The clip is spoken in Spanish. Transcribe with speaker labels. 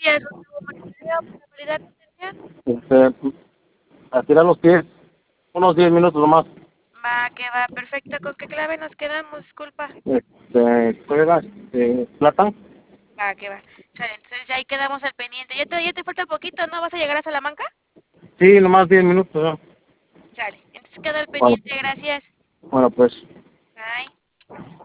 Speaker 1: días, Gustavo. ¿Movilidad o probabilidad de atención?
Speaker 2: A tirar los pies, unos 10 minutos nomás.
Speaker 1: Va, que va, perfecto. ¿Con qué clave nos quedamos? Disculpa.
Speaker 2: ¿Cuál era? Plata.
Speaker 1: Va, que va. Chale, entonces ya ahí quedamos al pendiente. Ya te falta poquito, ¿no? ¿Vas a llegar a Salamanca?
Speaker 2: Sí, nomás 10 minutos, ¿no?
Speaker 1: Chale, entonces queda al
Speaker 2: Bueno,
Speaker 1: pendiente, gracias.
Speaker 2: bueno, pues.
Speaker 1: Bye.